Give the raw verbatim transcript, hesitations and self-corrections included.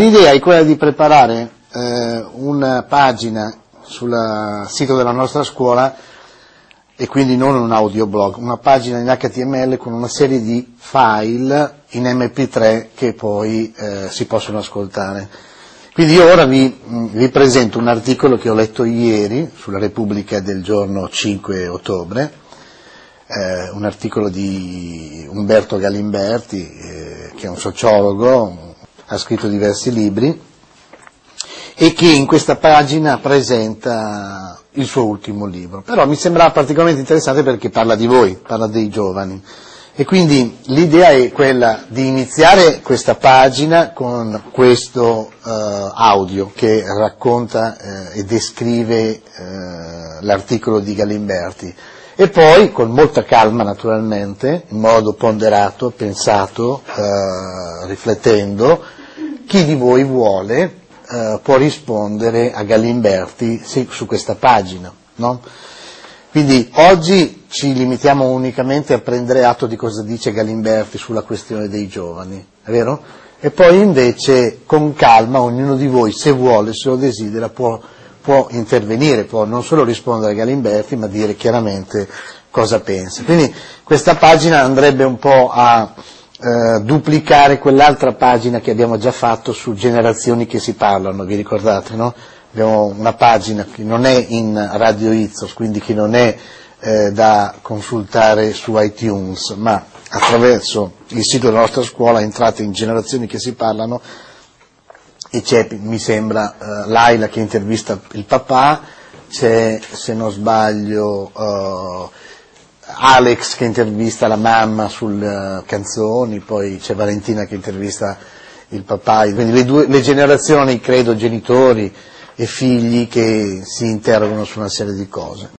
L'idea è quella di preparare eh, una pagina sul sito della nostra scuola, e quindi non un audioblog, una pagina in H T M L con una serie di file in M P tre che poi eh, si possono ascoltare. Quindi io ora vi, vi presento un articolo che ho letto ieri sulla Repubblica del giorno cinque ottobre, eh, un articolo di Umberto Galimberti, eh, che è un sociologo, ha scritto diversi libri, e che in questa pagina presenta il suo ultimo libro. Però mi sembrava particolarmente interessante perché parla di voi, parla dei giovani. E quindi l'idea è quella di iniziare questa pagina con questo uh, audio che racconta uh, e descrive uh, l'articolo di Galimberti, e poi con molta calma, naturalmente, in modo ponderato, pensato, uh, riflettendo, chi di voi vuole uh, può rispondere a Galimberti sì, su questa pagina, no? Quindi oggi ci limitiamo unicamente a prendere atto di cosa dice Galimberti sulla questione dei giovani, è vero? E poi invece con calma ognuno di voi, se vuole, se lo desidera, può, può intervenire, può non solo rispondere a Galimberti, ma dire chiaramente cosa pensa. Quindi questa pagina andrebbe un po' a eh, duplicare quell'altra pagina che abbiamo già fatto su generazioni che si parlano, vi ricordate, no? Abbiamo una pagina che non è in Radio Izzos, quindi che non è eh, da consultare su iTunes, ma attraverso il sito della nostra scuola entrate in generazioni che si parlano, e c'è, mi sembra, eh, Laila che intervista il papà, c'è, se non sbaglio, eh, Alex che intervista la mamma sulle uh, canzoni, poi c'è Valentina che intervista il papà, quindi le, due, le generazioni, credo, genitori e figli che si interrogano su una serie di cose.